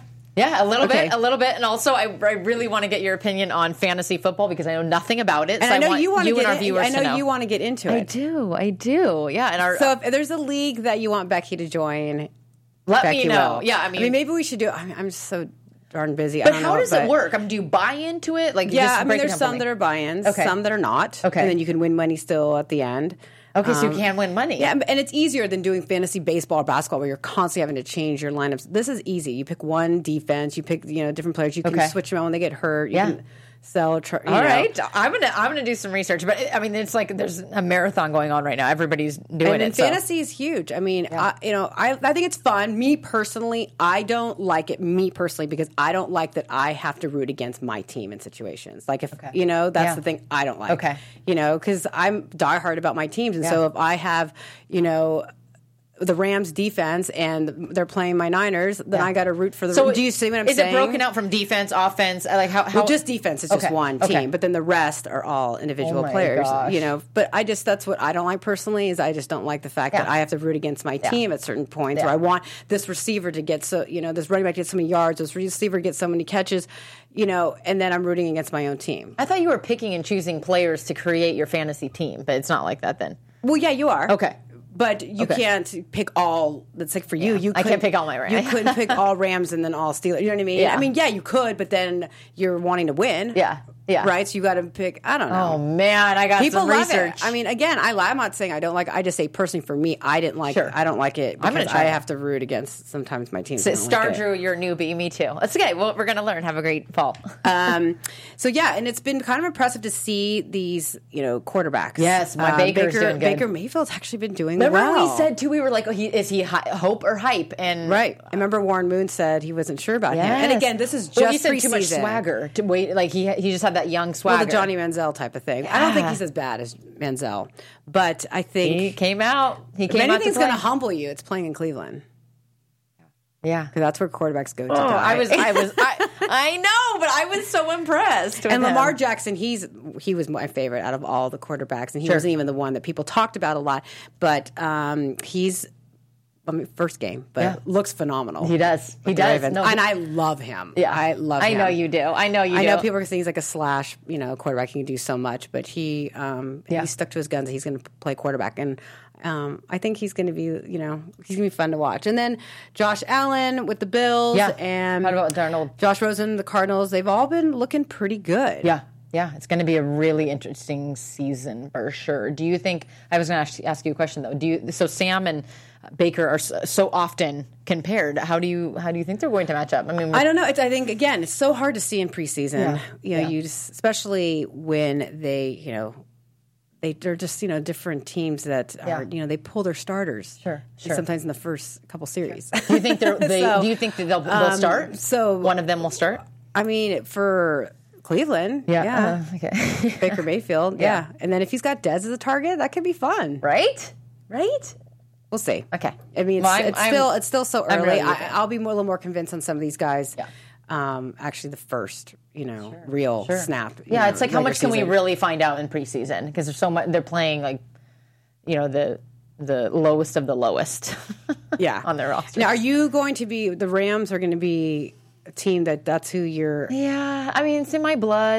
a little bit, and also I really want to get your opinion on fantasy football because I know nothing about it. And so I know you want to get our viewers. I know you want to get into it. I do. Yeah. And so if there's a league that you want Becky to join, let me know. Yeah. I mean, maybe we should do. I'm just so darn busy. But how does it work? I mean, do you buy into it? Like, there's some that are buy-ins, some that are not. Okay, and then you can win money still at the end. Okay, so you can win money. Yeah, and it's easier than doing fantasy baseball or basketball where you're constantly having to change your lineups. This is easy. You pick one defense. You pick different players. You can switch them out when they get hurt. So, All right, I'm gonna do some research, but I mean, it's like there's a marathon going on right now. Everybody's doing and fantasy is huge. I mean, I think it's fun. Me personally, I don't like it. Me personally, because I don't like that I have to root against my team in situations. Like if that's the thing I don't like. Okay, because I'm diehard about my teams, and so if I have the Rams defense and they're playing my Niners, then I got to root for the. So do you see what I'm saying? Is it broken out from defense, offense? Like how? Well, just defense is just one team, but then the rest are all individual players. Gosh. But that's what I don't like personally. Is I just don't like the fact that I have to root against my team at certain points, or I want this receiver to get this running back to get so many yards, this receiver gets so many catches, and then I'm rooting against my own team. I thought you were picking and choosing players to create your fantasy team, but it's not like that then. Well, yeah, you are. Okay. But you can't pick all. That's like for you. I can't pick all my Rams. You couldn't pick all Rams and then all Steelers. You know what I mean? Yeah. I mean, you could, but then you're wanting to win. Yeah. Yeah. Right? So you got to pick, I don't know. Oh, man. I got People some love research. it. I mean, again, I'm not saying I don't like it. I just say personally for me, I didn't like it. I don't like it because I have to root against sometimes my team. Star Drew, you're a newbie. Me too. That's okay. Well, we're going to learn. Have a great fall. So, yeah, and it's been kind of impressive to see these, quarterbacks. Yes, my Baker's doing good. Baker Mayfield's actually been doing well. Remember we said, too, we were like, is he hope or hype? And right. I remember Warren Moon said he wasn't sure about him. And again, this is just he said preseason. Too much swagger. To wait, like he just had that young swagger. Well, the Johnny Manziel type of thing. I don't think he's as bad as Manziel, but I think he came out. If anything's going to humble you, it's playing in Cleveland. Yeah, because that's where quarterbacks go to. I know, but I was so impressed. And Lamar Jackson, he was my favorite out of all the quarterbacks, and he wasn't even the one that people talked about a lot. But he's. First game, but looks phenomenal. He does. He does. No, and I love him. Yeah. I love him. I know you do. I know people are saying he's like a slash, quarterback. He can do so much, but he stuck to his guns. He's going to play quarterback. And I think he's going to be, he's going to be fun to watch. And then Josh Allen with the Bills. Yeah. And how about Darnold? Josh Rosen, the Cardinals. They've all been looking pretty good. Yeah. Yeah, it's going to be a really interesting season for sure. Do you think? I was going to ask you a question though. So Sam and Baker are so often compared. How do you think they're going to match up? I mean, I don't know. I think again, it's so hard to see in preseason. You just, especially when they're just different teams that are they pull their starters. Sure. Sometimes in the first couple series. Do you think do you think that they'll start? So one of them will start. I mean, for Cleveland, okay. Baker Mayfield, and then if he's got Dez as a target, that could be fun, right? We'll see. Okay, I mean, it's still so early. Really I'll be a little more convinced on some of these guys. Yeah. Actually, the first, real snap. Yeah, it's like how much can we really find out in preseason because there's so much. They're playing like, the lowest of the lowest. On their roster. Now, are you going to be? The Rams are going to be a team that's who you're. Yeah, I mean, it's in my blood.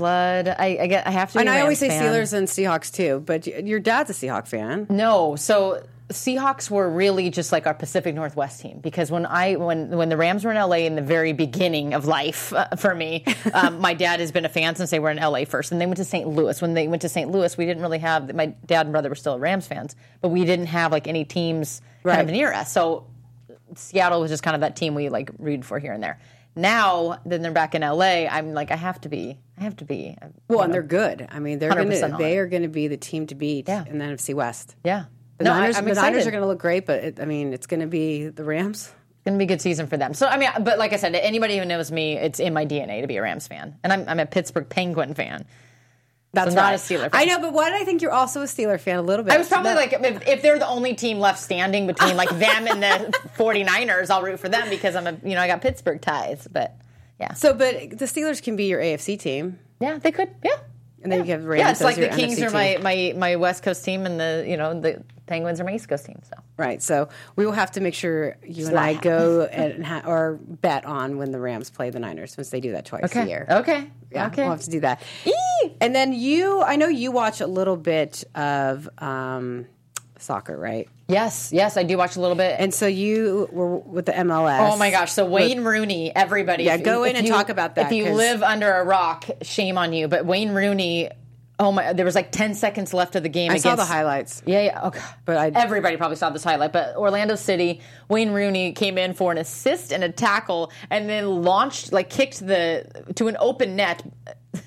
I have to. And I always say Steelers and Seahawks too, but your dad's a Seahawk fan. No, so Seahawks were really just like our Pacific Northwest team because when the Rams were in LA in the very beginning of life for me, my dad has been a fan since they were in LA first, and they went to St. Louis. When they went to St. Louis, we didn't really have my dad and brother were still Rams fans, but we didn't have like any teams kind of near us. So Seattle was just kind of that team we like rooted for here and there. Now, then they're back in LA. I'm like, I have to be. Well, and they're good. I mean, they are going to be the team to beat in the NFC West. Yeah. The Niners are going to look great, but it's going to be the Rams. It's going to be a good season for them. So, I mean, but like I said, anybody who knows me, it's in my DNA to be a Rams fan. And I'm a Pittsburgh Penguin fan. That's not a Steeler fan. I know, but why did I think you're also a Steeler fan a little bit? I was probably like, if they're the only team left standing between like them and the 49ers, I'll root for them because I got Pittsburgh ties. But yeah. So, but the Steelers can be your AFC team. Yeah, they could. Yeah. And then you have Rams. Yeah, it's like the NFC Kings are my West Coast team, and the Penguins are my East Coast team. So right. So we will have to make sure you and I go or bet on when the Rams play the Niners, since they do that twice a year. Okay. Yeah, okay. We'll have to do that. And then I know you watch a little bit of soccer, right? Yes, I do watch a little bit. And so you were with the MLS. Oh my gosh! So Wayne Rooney, everybody, go in and talk about that. If you live under a rock, shame on you. But Wayne Rooney, oh my! There was like 10 seconds left of the game. I saw the highlights. Yeah. Okay, but everybody probably saw this highlight. But Orlando City, Wayne Rooney came in for an assist and a tackle, and then kicked to an open net.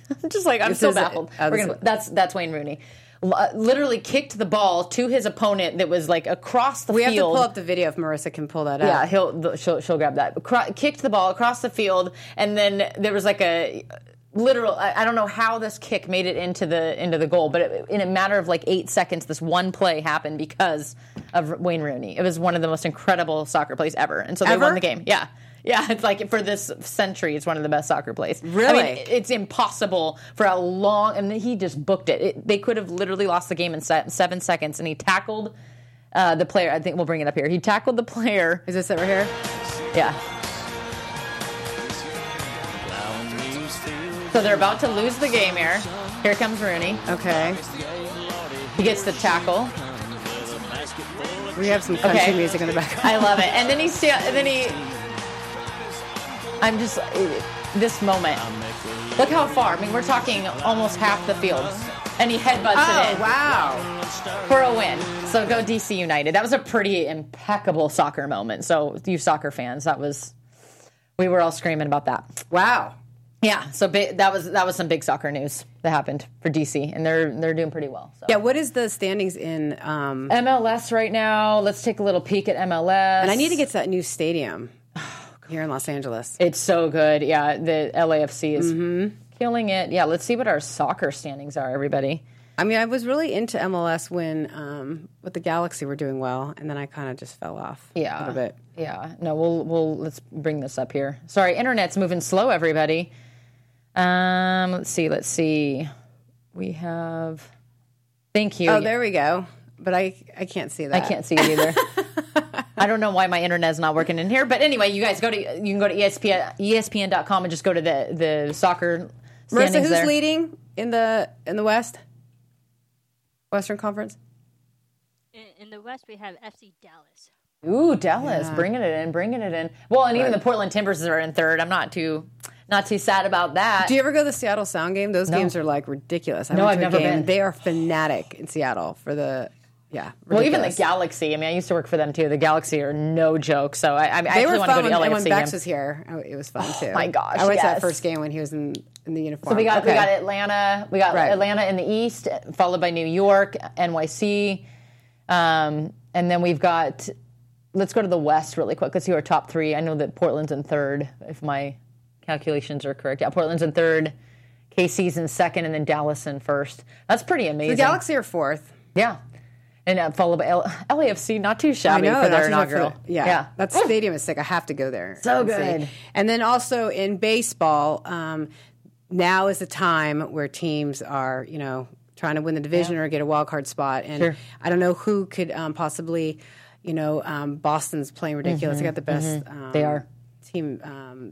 Just like, I'm This so is- baffled. this That's Wayne Rooney. Literally kicked the ball to his opponent that was like across the We field. have to pull up the video if Marissa can pull that up. Yeah, she'll grab that. Kicked the ball across the field, and then there was like a literal. I don't know how this kick made it into the goal, but in a matter of like 8 seconds, this one play happened because of Wayne Rooney. It was one of the most incredible soccer plays ever, and so they won the game. Yeah. Yeah, it's like for this century, it's one of the best soccer plays. Really? I mean, it's impossible for a long, and he just booked it. They could have literally lost the game in 7 seconds, and he tackled the player. I think we'll bring it up here. He tackled the player. Is this it right here? Yeah. So they're about to lose the game here. Here comes Rooney. Okay. He gets the tackle. We have some country Okay. music in the background. I love it. And then I'm just, this moment. Look how far. I mean, we're talking almost half the field. And he headbutts it in. Wow. For a win. So go DC United. That was a pretty impeccable soccer moment. So you soccer fans, we were all screaming about that. Wow. Yeah, so that was some big soccer news that happened for DC, and they're doing pretty well. So. Yeah, what is the standings in MLS right now? Let's take a little peek at MLS. And I need to get to that new stadium here in Los Angeles. It's so good. Yeah, the LAFC is killing it. Yeah, let's see what our soccer standings are, everybody. I mean, I was really into MLS when with the Galaxy were doing well, and then I kind of just fell off a little bit. Yeah, no, we'll let's bring this up here. Sorry, internet's moving slow, everybody. Let's see. We have. Thank you. Oh, there we go. But I can't see that. I can't see it either. I don't know why my internet's not working in here, but anyway, you guys you can go to ESPN.com and just go to the soccer standings. Marissa, who's there. leading in the West? Western Conference? In the West, we have FC Dallas. Ooh, Dallas, bringing it in. Well, and even the Portland Timbers are in third. I'm not too sad about that. Do you ever go to the Seattle Sound game? Those games are like ridiculous. No, went to I've a never game. been. They are fanatic in Seattle for the Well, ridiculous. even the Galaxy. I mean, I used to work for them too. The Galaxy are no joke. So I They actually were want to fun go to the when LAFC Bex game. was here. It was fun too. my gosh, I went to that yes. first game when he was in the uniform. So we got Okay. Atlanta. We got Right. Atlanta in the East, followed by New York, NYC, and then we've got. Let's go to the West really quick. Let's see our top three. I know that Portland's in third, if my calculations are correct. Yeah, Portland's in third, KC's in second, and then Dallas in first. That's pretty amazing. The Galaxy are fourth. Yeah. And followed by LAFC, not too I shabby know for their that's inaugural. Yeah, that stadium is sick. I have to go there. So and see. good. And then also in baseball, now is the time where teams are, trying to win the division or get a wild card spot. And Sure. I don't know who could possibly, Boston's playing ridiculous. They got the best They are. team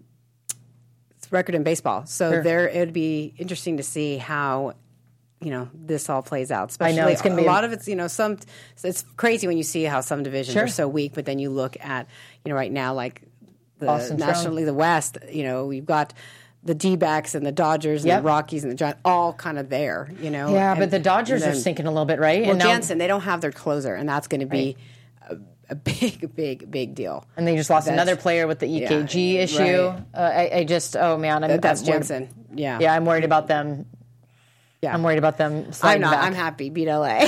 record in baseball. So Sure. it would be interesting to see how this all plays out. Especially know, it's gonna be a lot of it's it's crazy when you see how some divisions Sure. are so weak, but then you look at right now like the Boston's National strong. League, the West. We've got the D-backs and the Dodgers and Yep. the Rockies and the Giants all kind of there. Yeah, but the Dodgers are sinking a little bit, right? Well, And now- Jansen, they don't have their closer, and that's going to be a big, big, big deal. And they just lost That's- another player with the EKG Yeah, issue. right. I just, oh man, That's I'm worried- Jansen. Yeah, Yeah, I'm worried about them. yeah. I'm worried about them. I'm sliding not. back. I'm happy. Beat LA.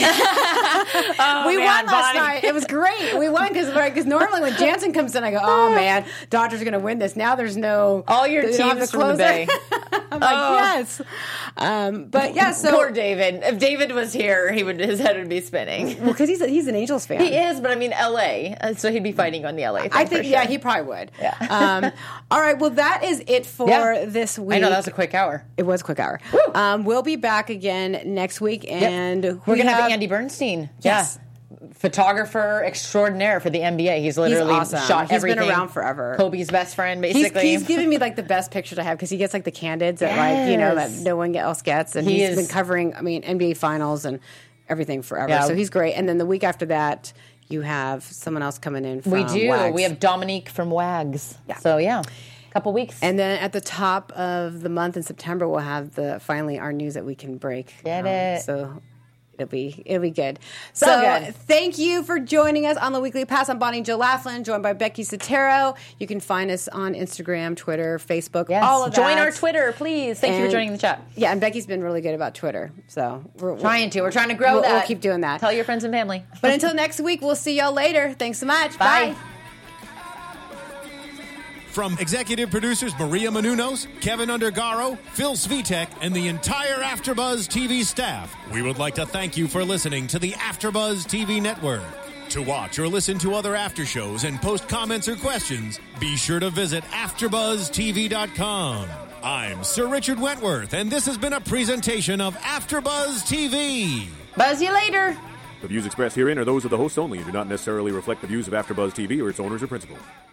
We man, won last Bonnie. night. It was great. We won because normally when Jansen comes in, I go, "Oh man, Dodgers are going to win this." Now there's no All your they don't have teams the from the closer. Bay. I'm like, yes. But yeah, so Poor David. If David was here, his head would be spinning. well, because he's an Angels fan. He is, but I mean LA, so he'd be fighting on the LA thing. I think, for sure. yeah, he probably would. Yeah. All right, well, that is it for Yeah. this week. I know that was a quick hour. It was a quick hour. We'll be back again next week, and We're gonna have have Andy Bernstein. Yes. Yeah. Photographer extraordinaire for the NBA. He's literally awesome. shot He's been everything. around forever. Kobe's best friend, basically. He's giving me like the best picture to have because he gets like the candids that that Yes. no one else gets, and He he's is- been covering NBA finals and everything forever. Yeah. So he's great. And then the week after that, you have someone else coming in. From We do. Wags. We have Dominique from Wags. Yeah. So yeah, couple weeks. And then at the top of the month in September, we'll have finally our news that we can break. Get it. So It'll be good. So good. Thank you for joining us on the Weekly Pass. I'm Bonnie Jo Laughlin, joined by Becky Sotero. You can find us on Instagram, Twitter, Facebook, all of that. Join our Twitter, please. Thank you for joining the chat. Yeah, and Becky's been really good about Twitter. So we're trying to grow that. We'll keep doing that. Tell your friends and family. But until next week, we'll see y'all later. Thanks so much. Bye. Bye. From executive producers Maria Menounos, Kevin Undergaro, Phil Svitek, and the entire AfterBuzz TV staff, we would like to thank you for listening to the AfterBuzz TV network. To watch or listen to other after shows and post comments or questions, be sure to visit AfterBuzzTV.com. I'm Sir Richard Wentworth, and this has been a presentation of AfterBuzz TV. Buzz you later. The views expressed herein are those of the hosts only and do not necessarily reflect the views of AfterBuzz TV or its owners or principals.